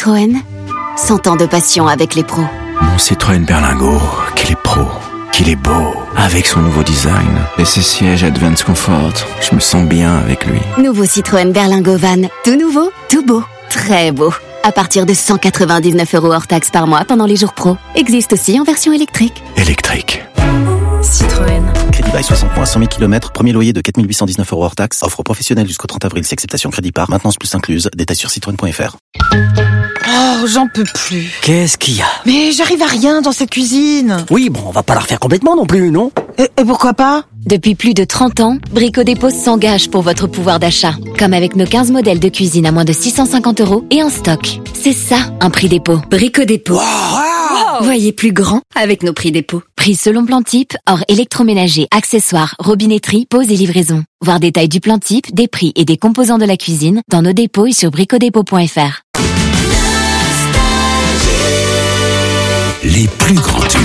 Citroën. 100 ans de passion avec les pros. Mon Citroën Berlingo, qu'il est pro, qu'il est beau. Avec son nouveau design et ses sièges Advance Comfort, je me sens bien avec lui. Nouveau Citroën Berlingo Van. Tout nouveau, tout beau, très beau. À partir de 199 € hors taxe par mois pendant les jours pro. Existe aussi en version électrique. Électrique. Citroën. Crédit bail 60 mois, 100 000 km, premier loyer de 4 819 € hors taxe. Offre professionnelle jusqu'au 30 avril, si acceptation crédit par, maintenance plus incluse. Détails sur citroën.fr. Oh, j'en peux plus. Qu'est-ce qu'il y a? Mais j'arrive à rien dans cette cuisine. Oui, bon, on va pas la refaire complètement non plus, non? Et pourquoi pas? Depuis plus de 30 ans, Brico Dépôt s'engage pour votre pouvoir d'achat. Comme avec nos 15 modèles de cuisine à moins de 650 € et en stock. C'est ça, un prix dépôt. Brico Dépôt. Wow. Voyez plus grand avec nos prix dépôt. Prix selon plan type, hors électroménager, accessoires, robinetterie, pose et livraison. Voir détails du plan type, des prix et des composants de la cuisine dans nos dépôts et sur bricodépôt.fr. Les plus grands tubes.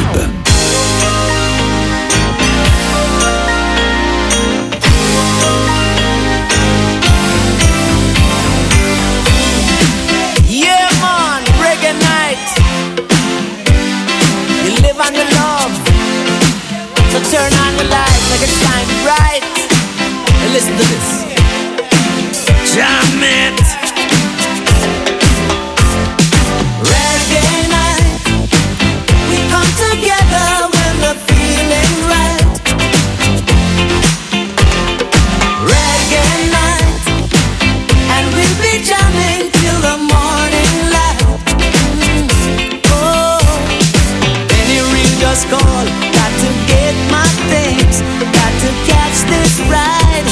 Yeah man, reggae night. You live on the love, so turn on the light, make it shine bright. And listen to this. Jam it. Reggae night, we come together when we're feeling right. Reggae night, and we'll be jamming till the morning light. Oh, any ring just call, got to get my things, got to catch this ride.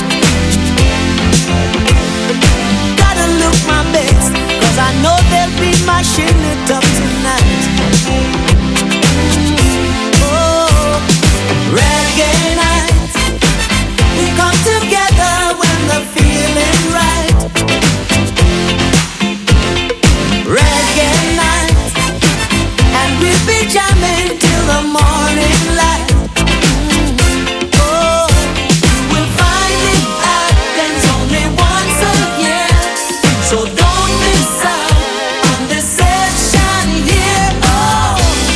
Gotta look my best, cause I know they'll be mashing it up tonight. Oh, reggae night, we come together when the feeling right. Reggae night, and we'll be jamming till the morning light. Oh, you will find it happens only once a year, so don't miss out on this session here. Oh,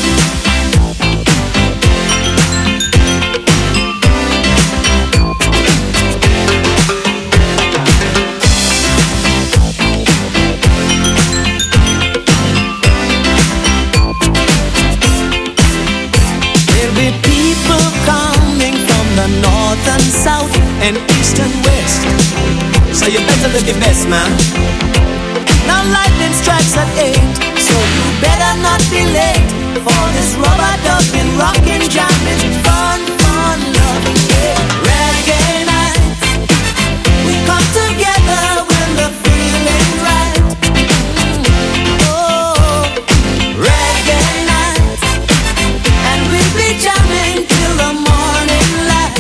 there'll be people coming from the north and south and east and west, so you better live your best, man. Now lightning strikes at 8, so you better not be late for this rubber ducking, rockin', jamming, fun, fun, loving, yeah. Reggae night, we come together when the feeling right. Oh, reggae night, and we'll be jamming till the morning light.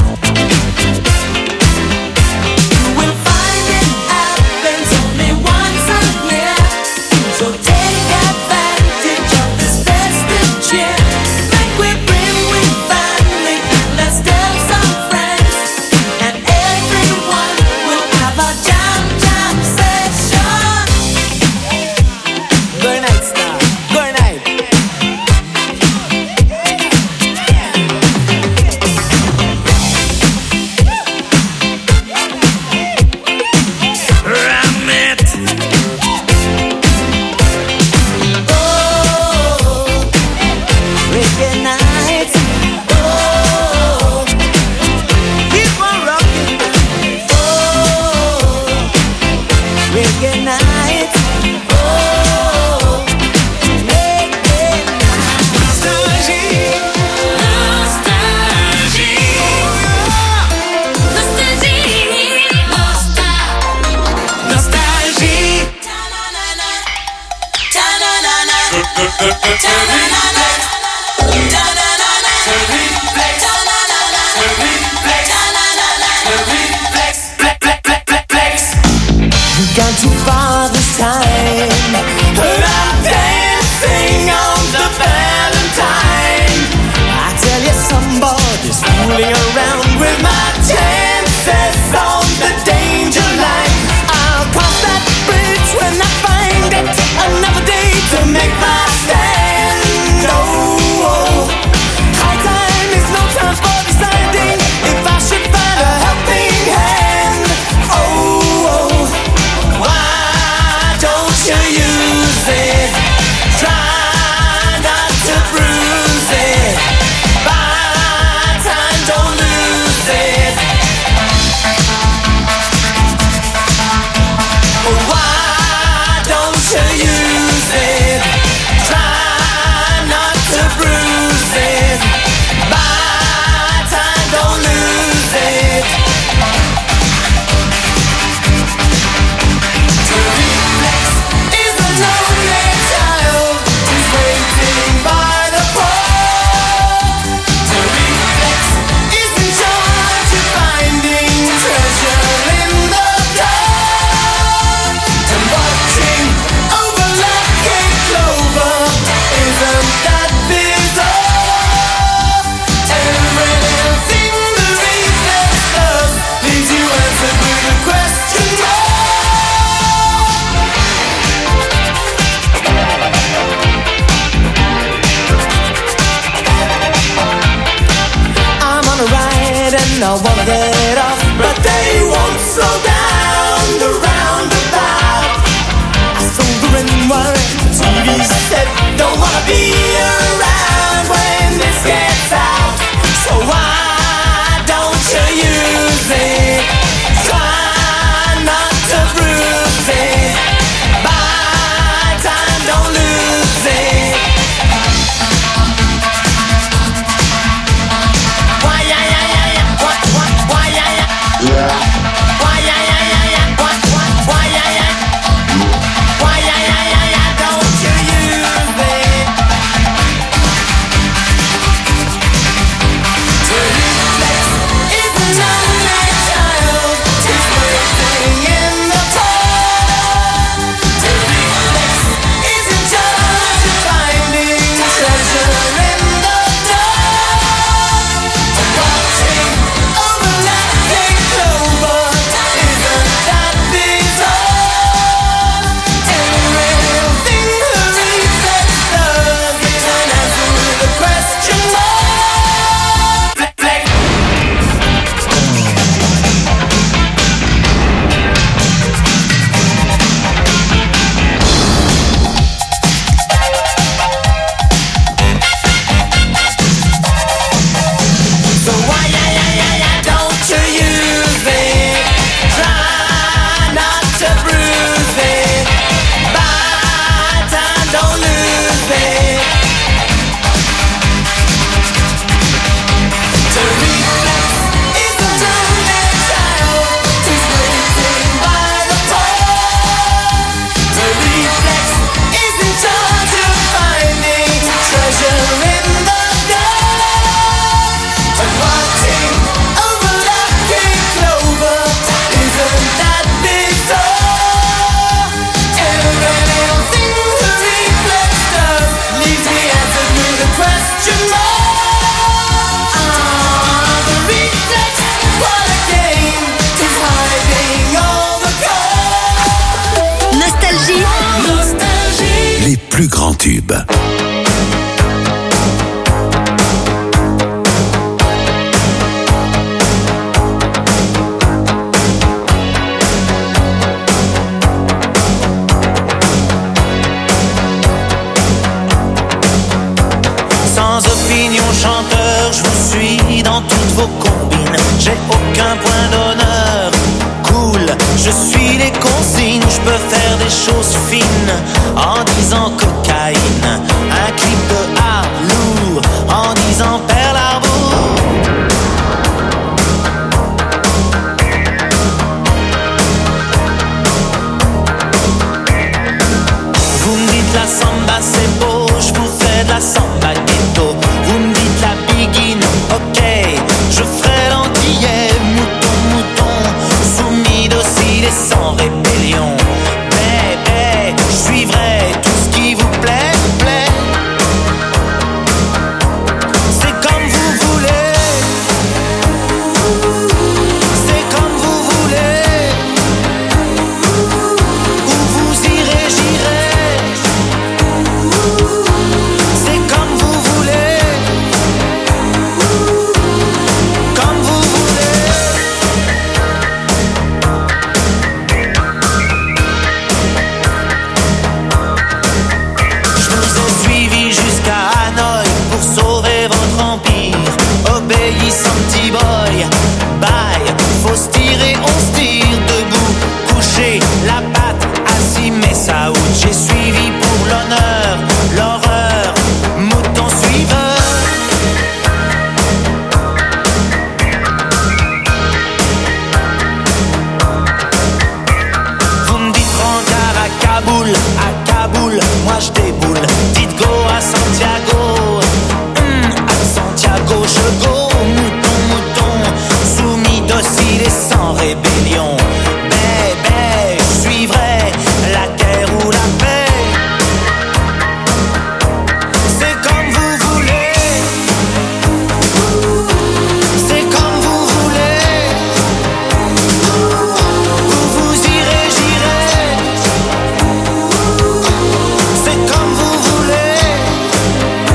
You will find it happens only once a year, so take advantage of this festive cheer. Make we bring with family, let's tell some friends, and everyone will have a jam jam session. Good night, star. Good night. Ram it. Oh, reggae night. Oh, keep on rocking. Oh, reggae night. Oh, reggae night. Nostalgie. Nostalgie. We've gone too far this time. I'm dancing on the Valentine. I tell you, somebody's fooling around with my chances on the danger line. I'll cross that bridge when I find it. Another day to I wanna get off, but they won't slow down the roundabout. I sober and worry, the TV said don't wanna be around when this gets out. So why don't you use it? Try not to bruise it. Buy time, don't lose it. Why yeah yeah yeah yeah? Why yeah yeah? Why yeah yeah yeah yeah? Why yeah yeah? Why yeah yeah yeah yeah? Don't you use it? To reflex is an unmade child. He's waiting in the cold. To reflex isn't just finding treasure in the dark. Watching overlapping clover isn't that bizarre? Everything the reflex does is an answer to the question mark. Flex. So why yeah yeah yeah yeah? Don't you use it? Try not to bruise it. Buy time, don't lose it. To reflex is the lonely child who's waiting by the pole. To reflex is in charge of finding treasure in the dark. And watching overlapping clover isn't that bizarre? Everything the reflex does leaves the answer to the question mark. The reflex, what a game, is hiding all the code. Nostalgie. Les plus grands tubes. Sans opinion chanteur, je vous suis dans toutes vos combines. J'ai aucun point d'honneur. Cool, je suis les consignes. Je peux faire des choses fines en disant cocaïne. Un clip de art lourd en disant Pearl Harbor. Vous me dites la samba c'est beau, je vous fais de la samba ghetto. Vous me dites la biguine, ok, je ferai l'antillais. Mouton, mouton, soumis, docile et sans rébellion. Bébé, je suivrai tout ce qui vous plaît, plaît. C'est comme vous voulez. C'est comme vous voulez. Où vous irez, j'irai. C'est comme vous voulez. Comme vous voulez. Je vous ai suivi jusqu'à Hanoï pour sauver votre empire. Obéissant petit boy, bye. Faut se tirer, on se tire debout. Coucher la patte, assis mais ça out. J'ai suivi pour l'honneur, l'horreur, mouton suiveur. Vous me dites rencard à Kaboul, moi je déboule. Dites go à Santiago, à Santiago je go. Mouton, mouton, soumis, docile et sans rébellion. Bébé, je suivrai la guerre ou la paix. C'est comme vous voulez. C'est comme vous voulez. Où vous irez, j'irai. C'est comme vous voulez.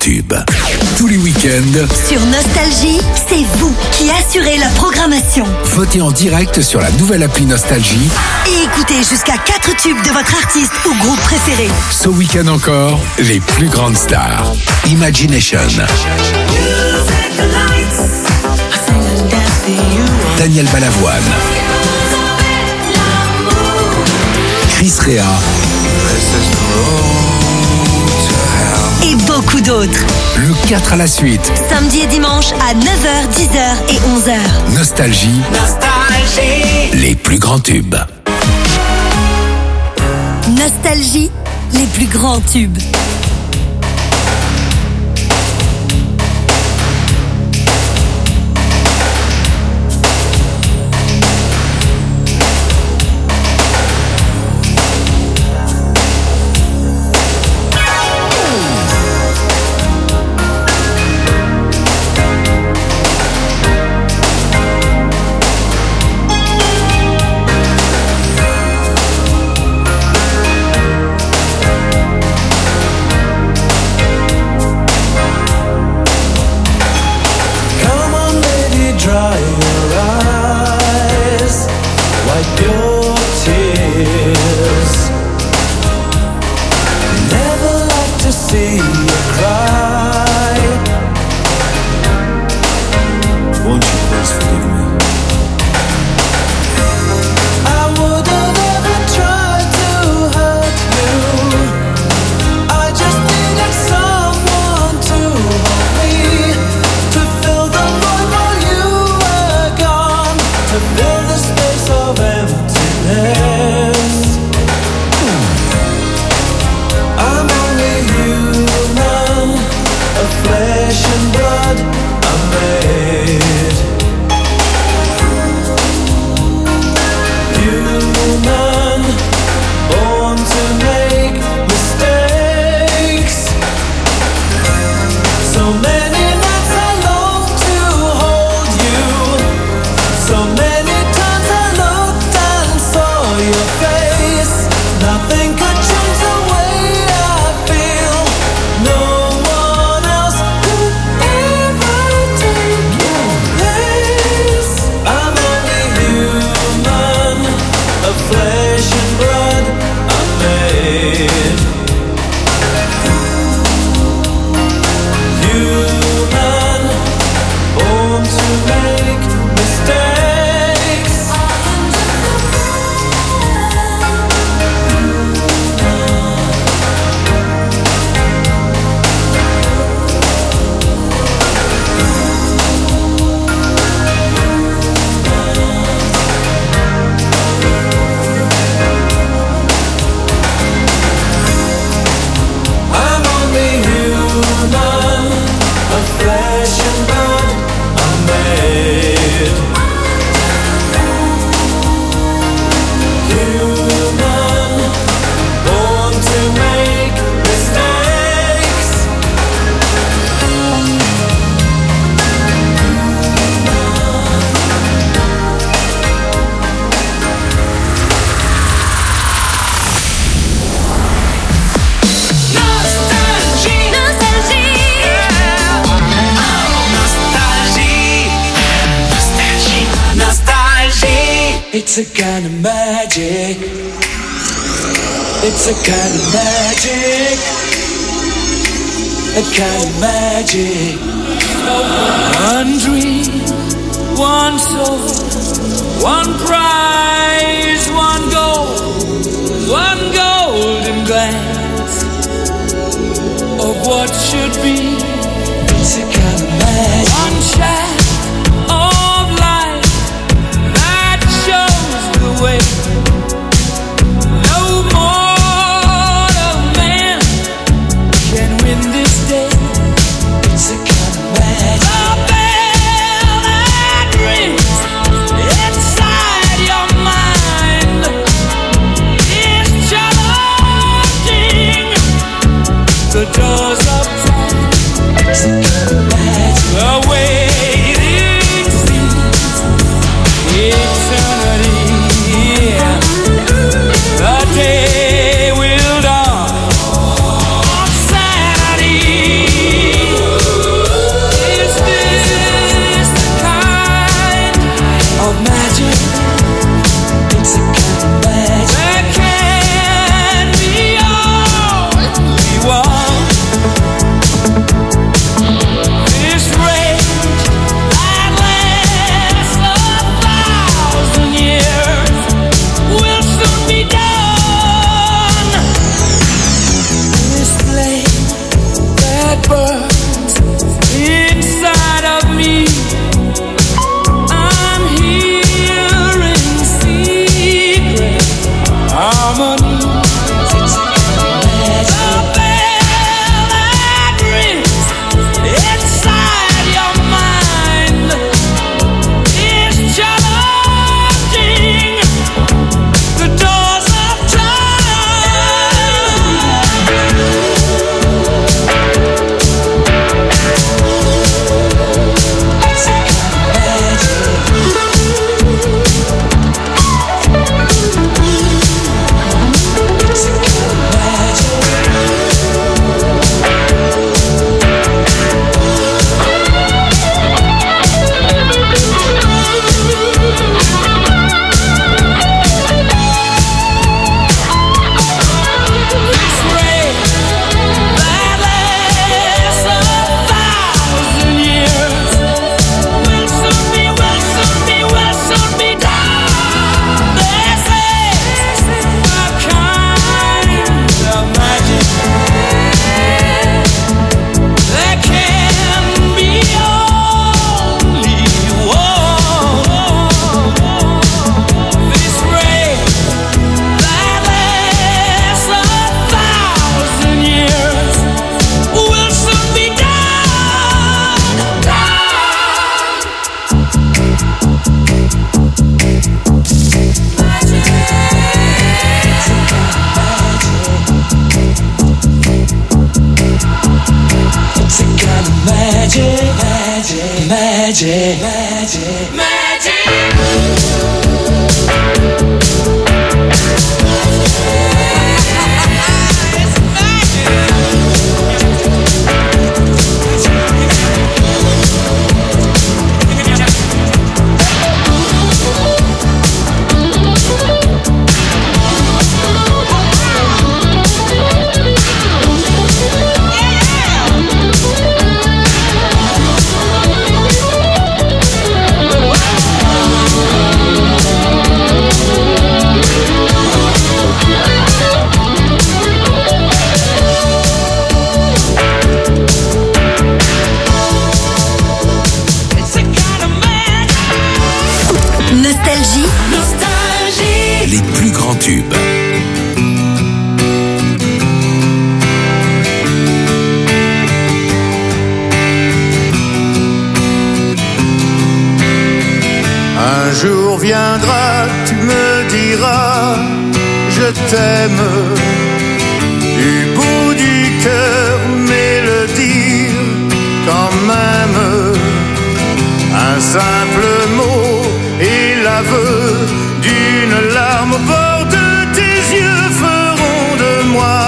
tubes. Tous les week-ends, Sur Nostalgie, c'est vous qui assurez la programmation. votez en direct sur la nouvelle appli Nostalgie. Et écoutez jusqu'à 4 tubes de votre artiste ou groupe préféré. Ce week-end encore, les plus grandes stars. Imagination, Daniel Balavoine, Chris Rea Et beaucoup d'autres. le 4 à la suite. Samedi et dimanche à 9h, 10h et 11h. Nostalgie, les plus grands tubes. Nostalgie, les plus grands tubes. Come on, baby, dry your eyes, wipe your tears. Never like to see you cry. Won't you please forgive me? I wouldn't ever try to hurt you. I just needed someone to hold me, to fill the void while you were gone, to fill the space of emptiness. I'm only human, of flesh and blood I'm made. Human, born to make mistakes. So many nights I long to hold you. So many times I looked and saw your face. Nothing could change the way I feel. No one else could ever take your place. I'm only human, of flesh and blood I'm made. Human, born to make mistakes. I'm only human, of flesh and blood I'm made. Human, born to make mistakes. Nostalgie. It's a kind of magic. It's a kind of magic. A kind of magic. One dream, one soul, one prize, one goal, one golden glance of what should be. It's a kind of magic. One shaft of light that shows the way. No mortal man can win this day. It's a kind of magic. The bell that rings inside your mind is challenging the doors of time. It's a kind of magic. The waiting seems eternity. The day will dawn on Saturday. Magic, magic, magic. Les plus grands tubes. Un jour viendra, tu me diras, je t'aime. Du bout du cœur, mais le dire quand même. Un simple mot et l'aveu d'une larme au bord de tes yeux feront de moi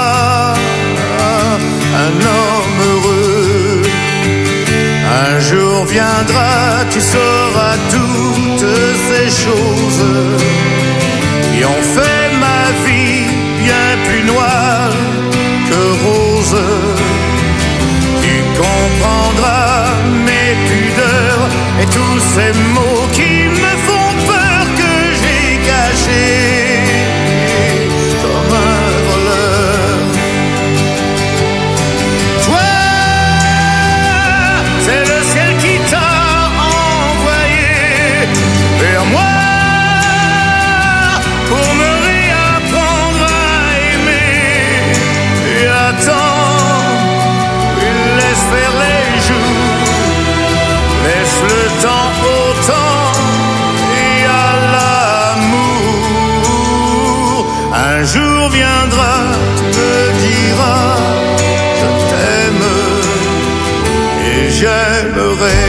un homme heureux. Un jour viendra, tu sauras toutes ces choses qui ont fait ma vie bien plus noire que rose. Tu comprendras mes pudeurs et tous ces mots qui me font peur que j'ai cachés comme un voleur. Toi, c'est le ciel qui t'a envoyé vers moi pour me réapprendre à aimer. Et attends, laisse faire les jours, laisse le temps au temps et à l'amour. Un jour viendra, tu me diras, je t'aime et j'aimerai.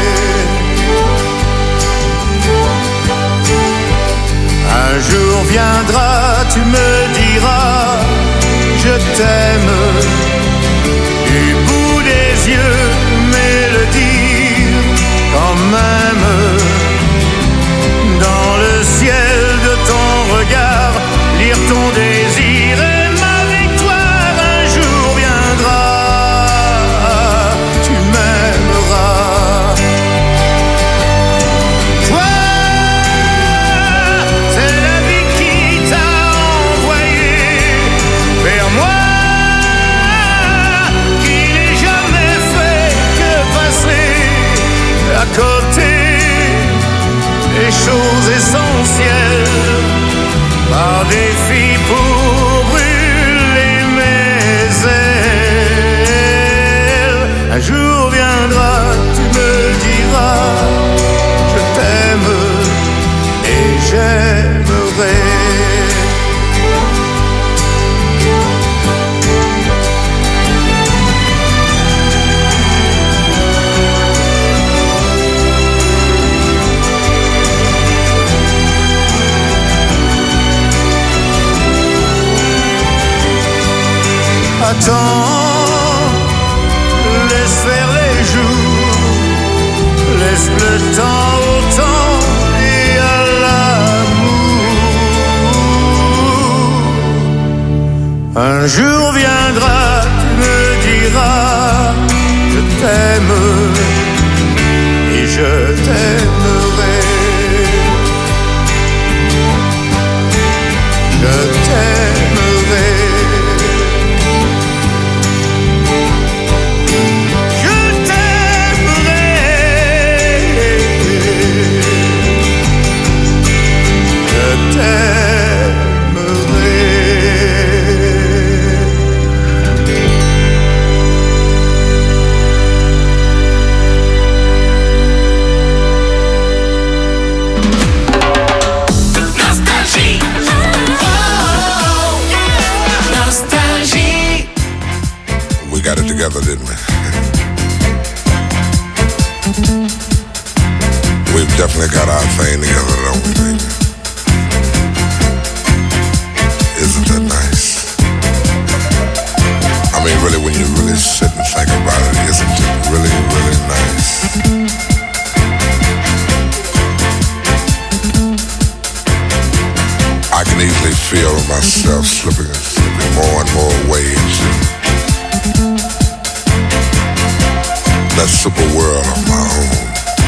Un jour viendra, tu me diras, je t'aime. Du bout des yeux, mais le dire quand même. Dans le ciel de ton regard, lire ton désir et ma victoire. Un jour viendra, tu m'aimeras. Toi, c'est la vie qui t'a envoyé vers moi, qui n'ai jamais fait que passer à côté des choses essentielles, par défi pour brûler mes ailes. Un jour viendra, tu me diras, je t'aime et j'aimerai. Attends, laisse faire les jours, laisse le temps au temps et à l'amour. Un jour viendra, tu me diras, je t'aime et je t'aimerai. Je t'aimerai. We got it together, didn't we? We've definitely got our thing together, don't we, baby? Isn't that nice? I mean, really, when you really sit and think about it, isn't it really, really nice? I can easily feel myself slipping more and more away into that super world of my own.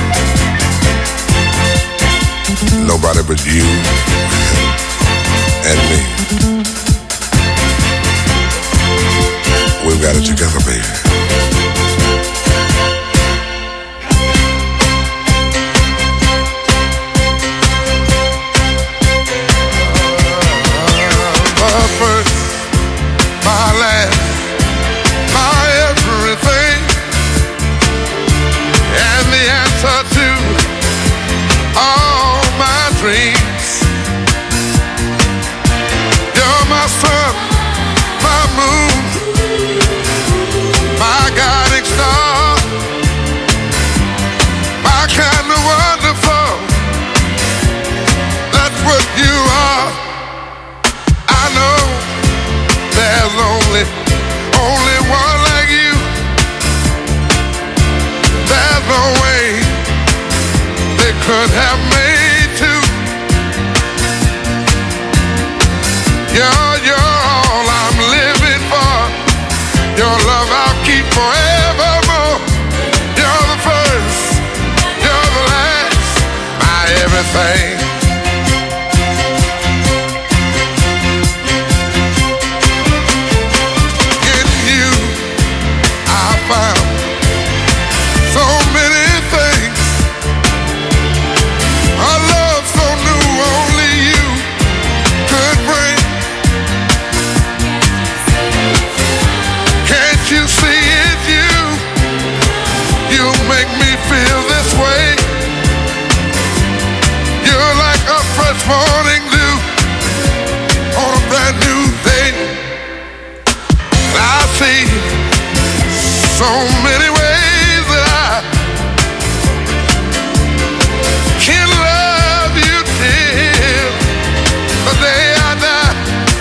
Nobody but you and me. We've got it together, baby. My first, my last, my everything, and the answer to all my dreams. You're my sun, my moon, my guiding star, my kind of wonderful. That's what you are. I know there's only one like you. There's no way they could have made two. You're all I'm living for. Your love I'll keep forevermore. You're the first, you're the last, my everything. In you I found so many things. A love so new only you could bring. Can't you see it's you? You make me feel this way. You're like a fresh morning dew on a brand new day. I see so many ways that I can love you till the day I die.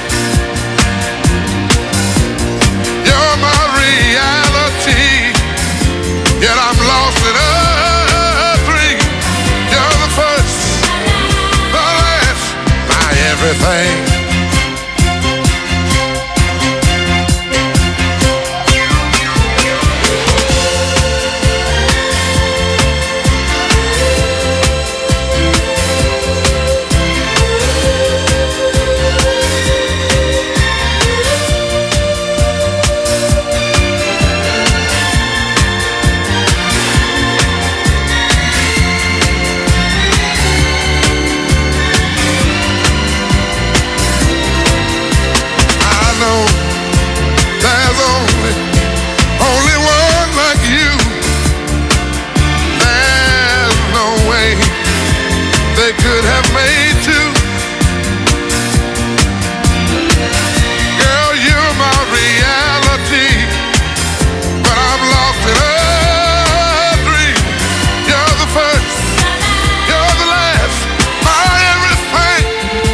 You're my reality, yet I'm lost in a dream. You're the first, the last, my everything. Could have made two. Girl, you're my reality, but I'm lost in a dream. You're the first, you're the last, my everything.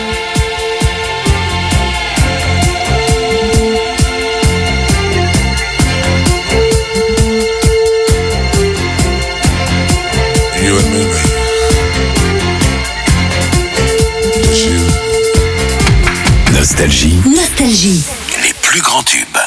You and me, baby. Nostalgie. Nostalgie. Les plus grands tubes.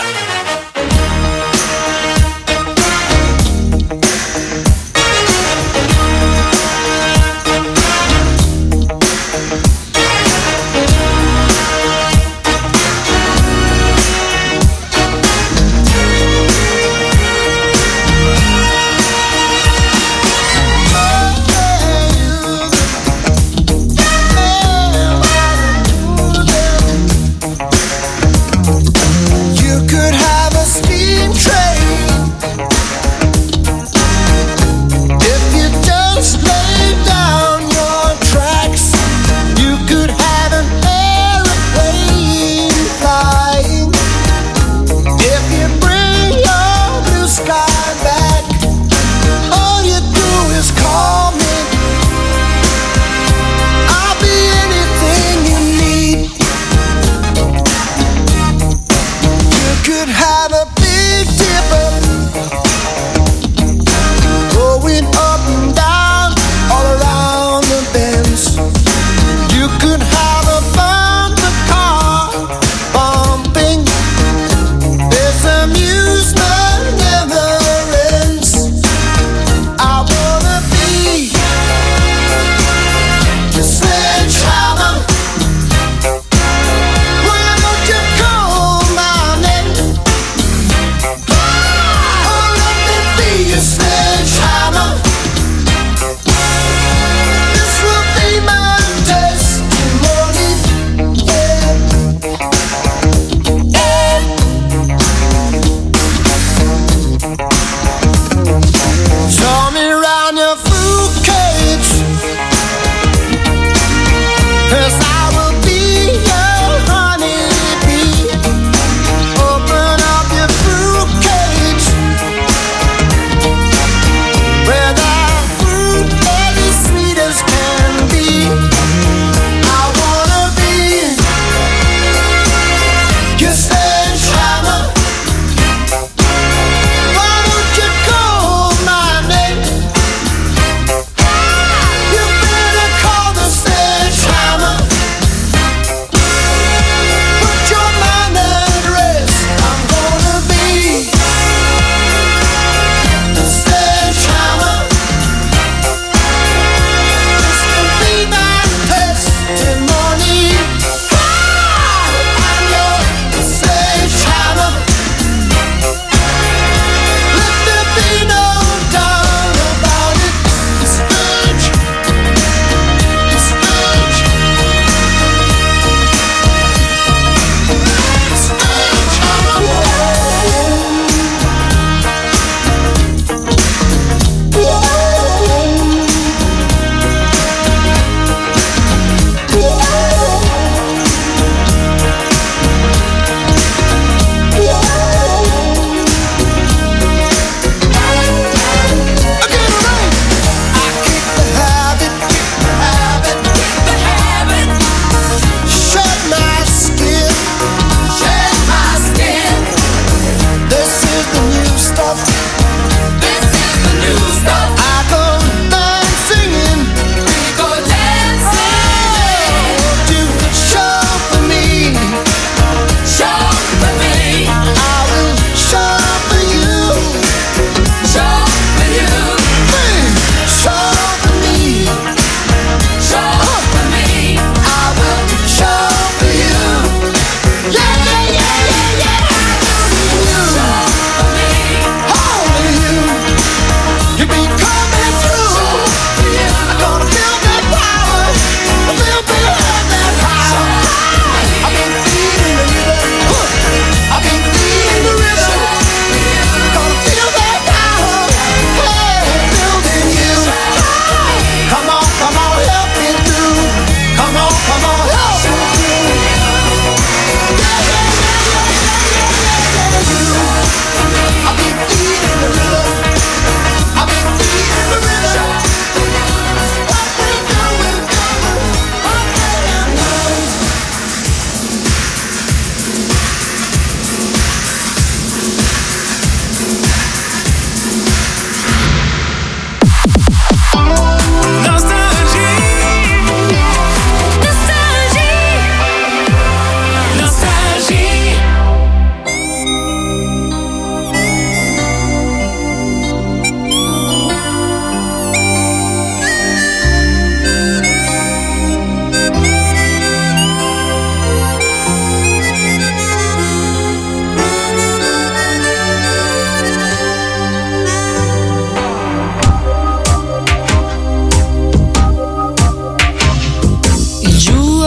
You could have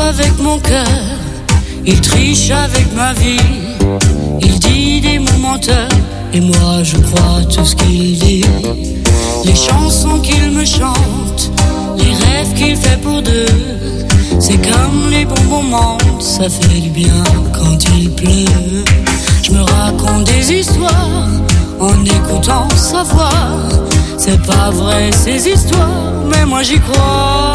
avec mon cœur, il triche avec ma vie. Il dit des mots menteurs, et moi je crois tout ce qu'il dit. Les chansons qu'il me chante, les rêves qu'il fait pour deux, c'est comme les bons moments, ça fait du bien quand il pleut. Je me raconte des histoires en écoutant sa voix. C'est pas vrai ces histoires, mais moi j'y crois.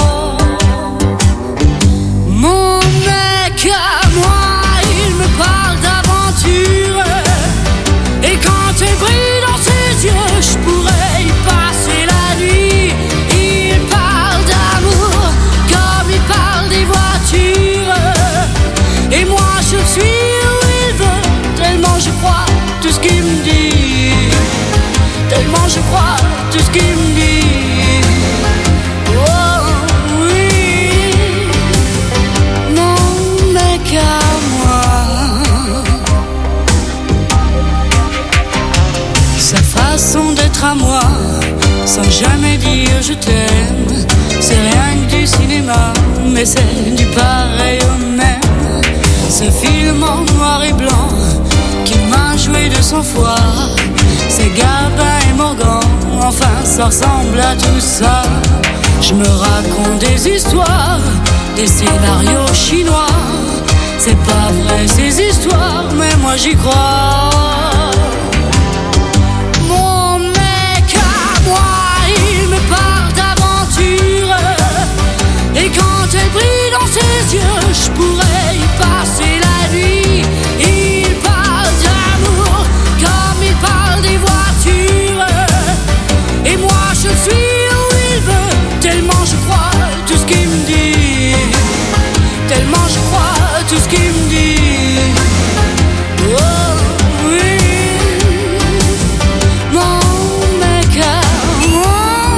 Mon mec à moi, il me parle d'aventure, et quand elle brille dans ses yeux, je pourrais y passer la nuit. Il parle d'amour comme il parle des voitures, et moi je suis où il veut, tellement je crois tout ce qu'il me dit, tellement je crois tout ce qu'il me dit. Oh oui, mon mec à moi. Sa façon d'être à moi, sans jamais dire je t'aime, c'est rien que du cinéma, mais c'est du pareil au même. Ce film en noir et blanc qui m'a joué de sang-froid, c'est Gabin et Morgan, enfin ça ressemble à tout ça. Je me raconte des histoires, des scénarios chinois. C'est pas vrai ces histoires, mais moi j'y crois. Mon mec à moi, il me parle d'aventure, et quand elle brille dans ses yeux, je pourrais y passer la nuit. Il parle d'amour comme il parle des voitures, et moi je suis où il veut, tellement je crois tout ce qu'il me dit, tellement je crois tout ce qu'il me dit. Oh oui, mon mec à moi.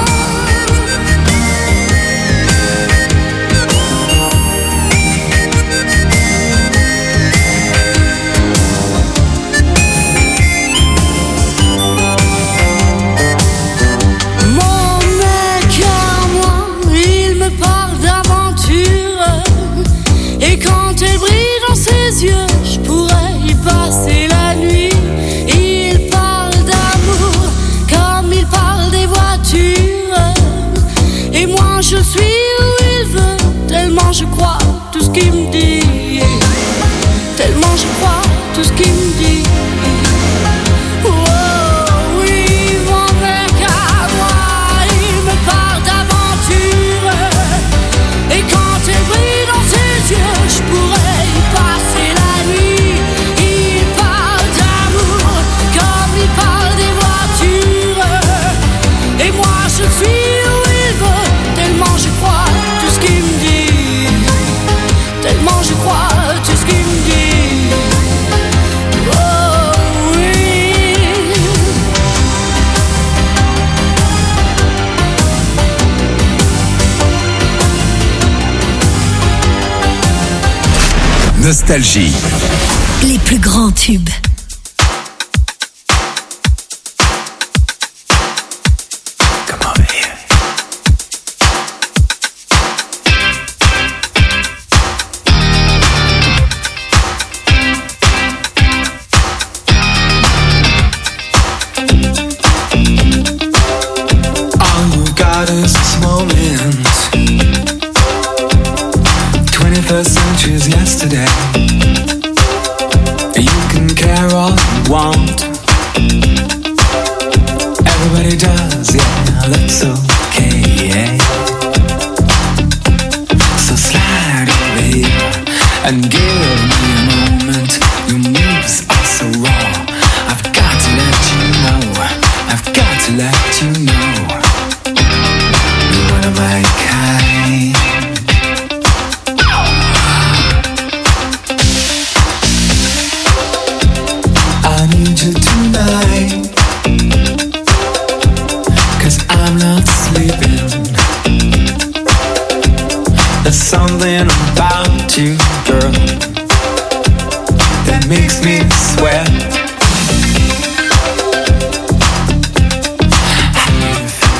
Et quand elle brille dans ses yeux, je pourrais y passer la nuit. Il parle d'amour comme il parle des voitures, et moi je suis où il veut, tellement je crois tout ce qu'il me dit, tellement je crois tout ce qu'il me dit. Oh oui, mon mec à moi, il me parle d'aventure, et quand elle brille dans ses yeux, je pourrais y passer la nuit. Il parle d'amour comme il parle des voitures, et moi je suis où il veut, tellement je crois tout ce qu'il me dit, tellement je crois tout ce qu'il me dit. Oh oui. Nostalgie. Les plus grands tubes. All you got is this moment. 21st century's yesterday. You can care all you want. Everybody does, yeah, that's okay, yeah. So slide over here and give me a moment. Your moves are so raw. I've got to let you know. I've got to let you know. You're one of my kind. I need you tonight, 'cause I'm not sleeping. There's something about you, girl, that makes me sweat.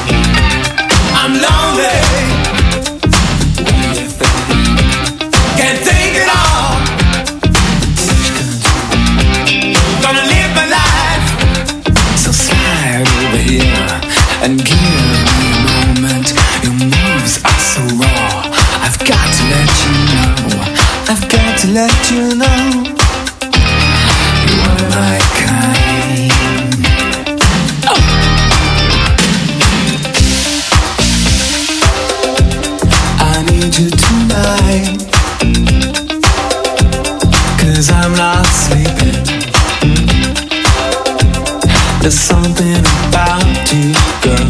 I'm lonely. What do you think? to let you know you're one of my kind. I need you tonight, 'cause I'm not sleeping. There's something about you, girl,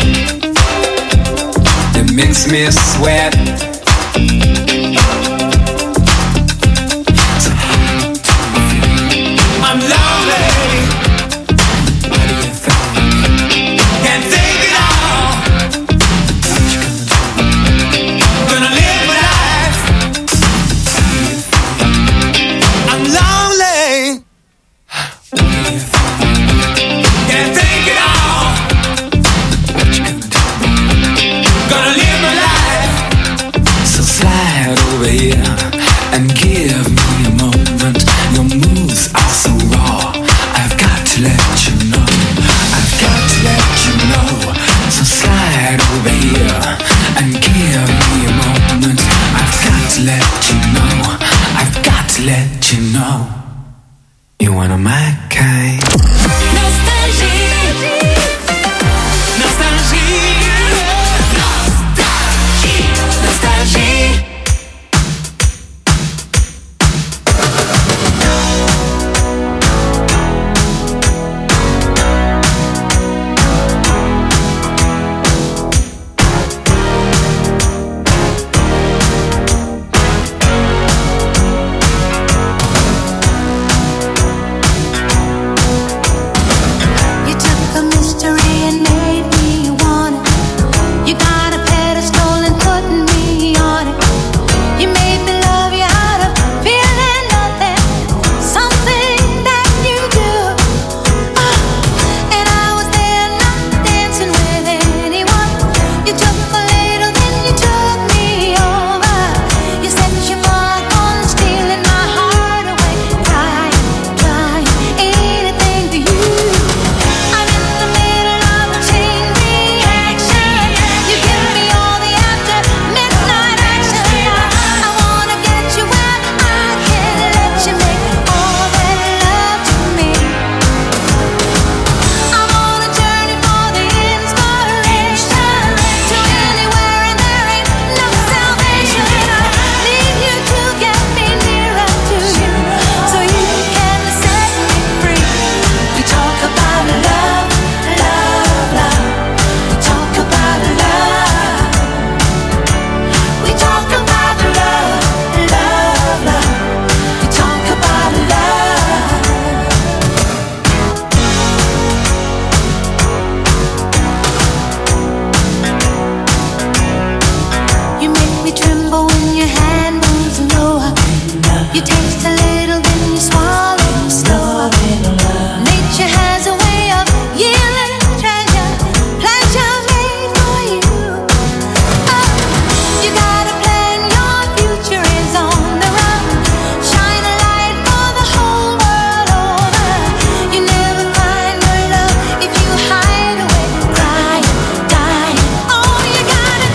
that makes me sweat. I'm lonely. What do you think? Can't take it all. Gonna live my life. I'm lonely. What do you think? Can't take it all. What you gonna do? Gonna live my life. So slide over here and give me a moment. Your moves are so raw. I've got to let you know. I've got to let you know. So slide over here and give me a moment. I've got to let you know. I've got to let you know. You're one of my kind. Nostalgie. Nostalgie. Nostalgie. Nostalgie.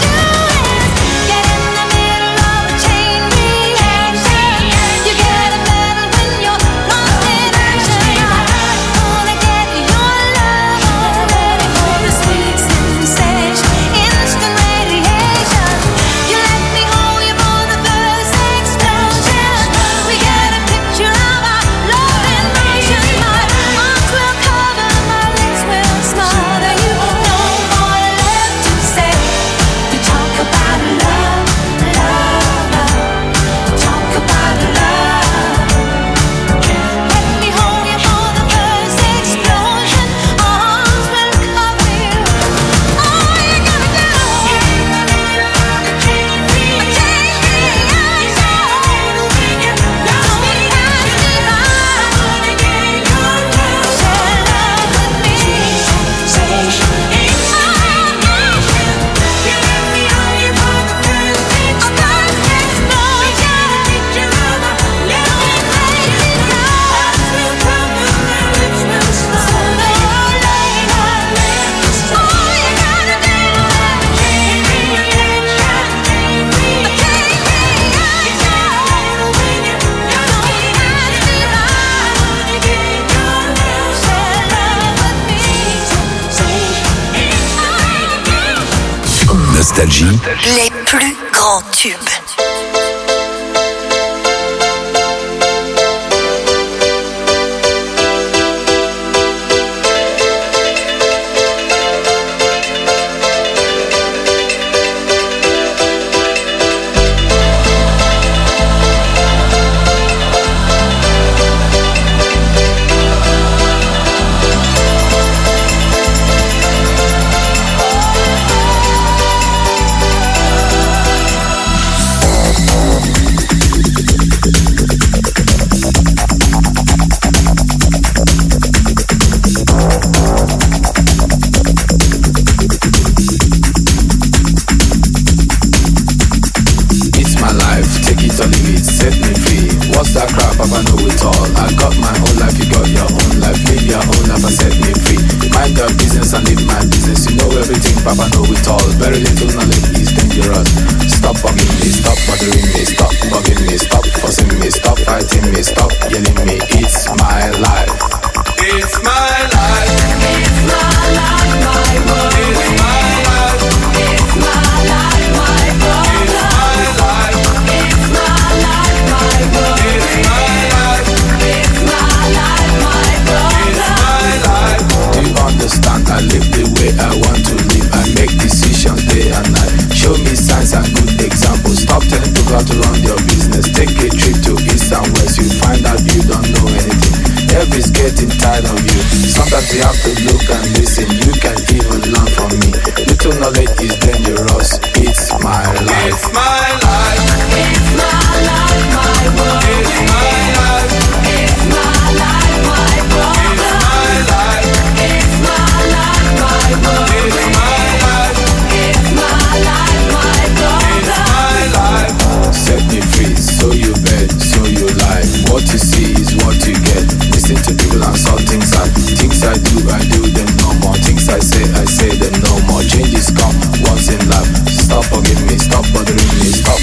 Get in the middle of a chain reaction. You gotta Nostalgie. Les plus grands tubes. You have to look and listen. You can even learn from me. Little knowledge is dangerous. It's my life. It's my life. It's my life, my world. It's my life. It's my life, my world. It's my life. It's my life, my world. It's my life. It's my life, my world. It's my life. Set me free, so you bet, so you lie. What you see is what you get. Listen to people and saw things I do them no more. Things I say them no more. Changes come once in life. Stop forgiving me, stop bothering me, stop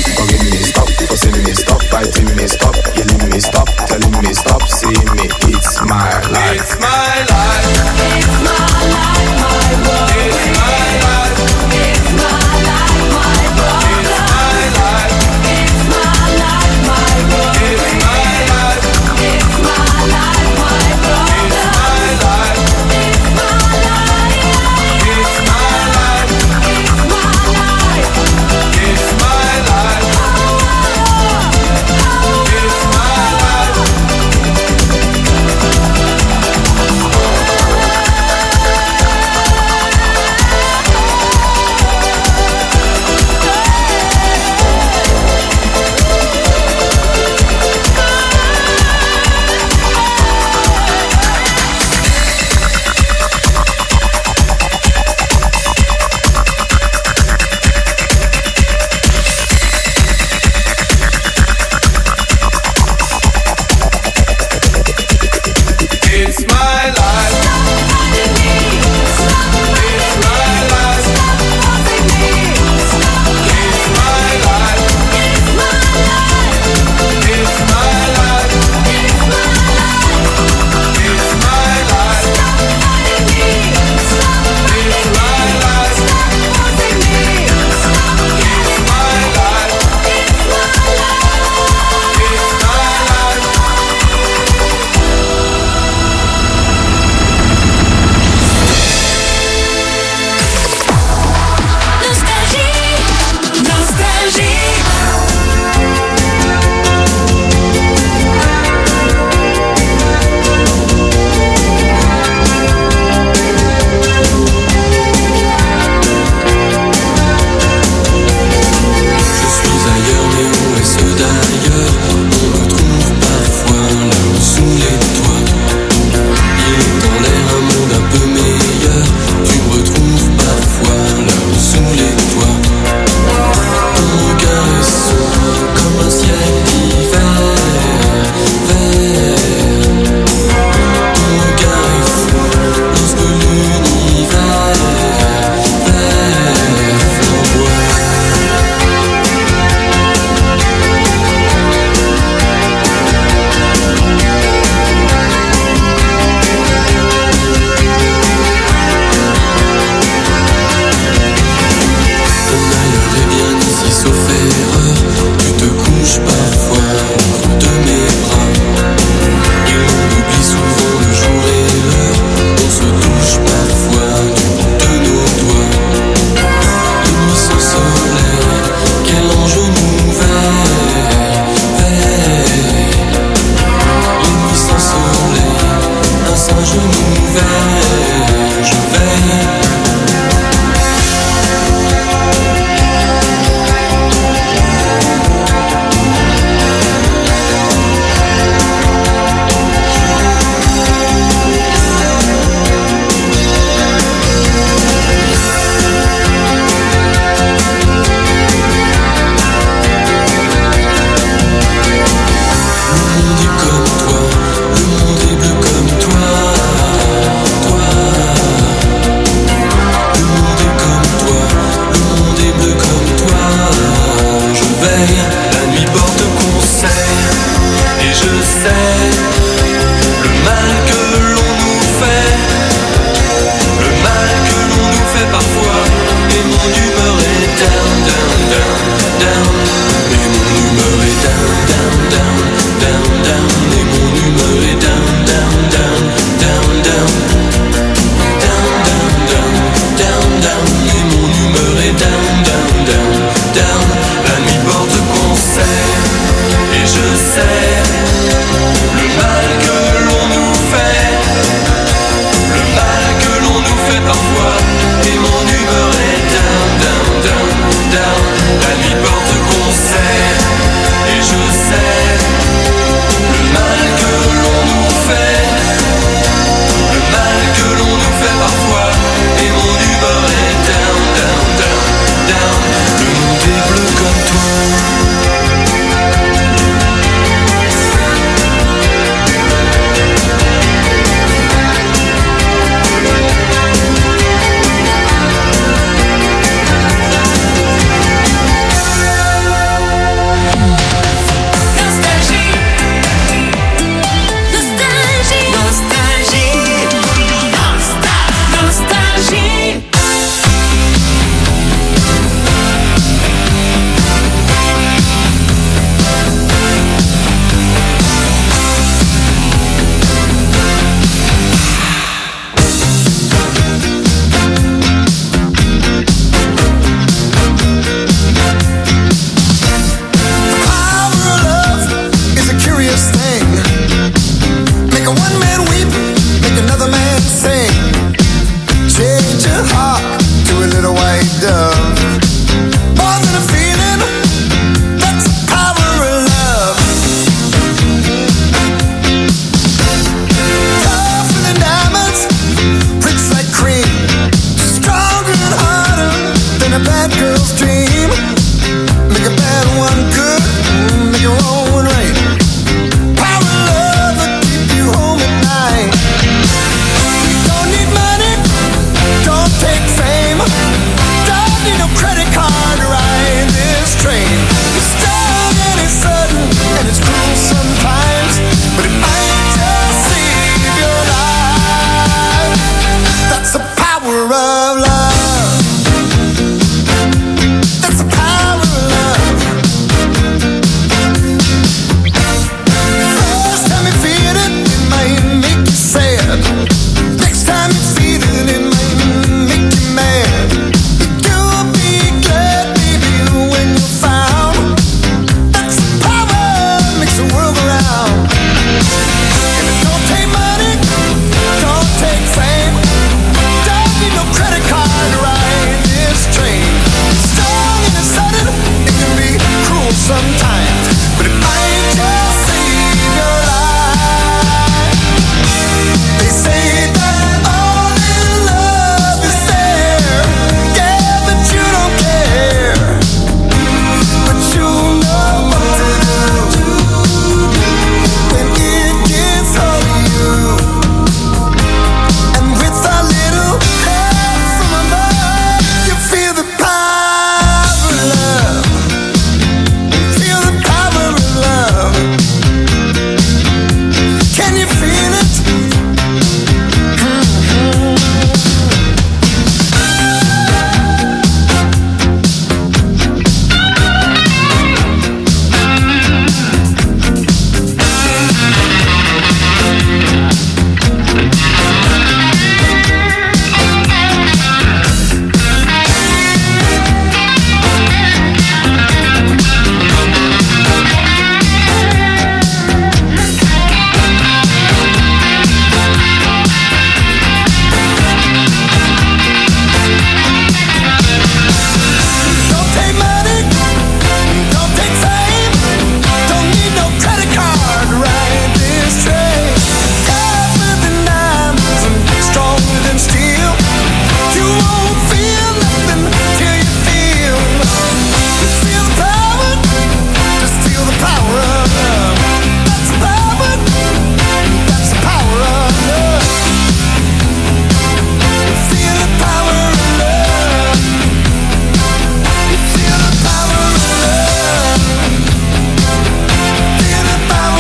sais le mal que l'on nous fait, le mal que l'on nous fait parfois. Et mon humeur est down, down, down, down. Et mon humeur est down, down, down, down, down. Et mon humeur est down, down, down, down, down. Down, down, down, down, down. Et mon humeur est down, down, down, down. La nuit porte conseil et je sais le mal que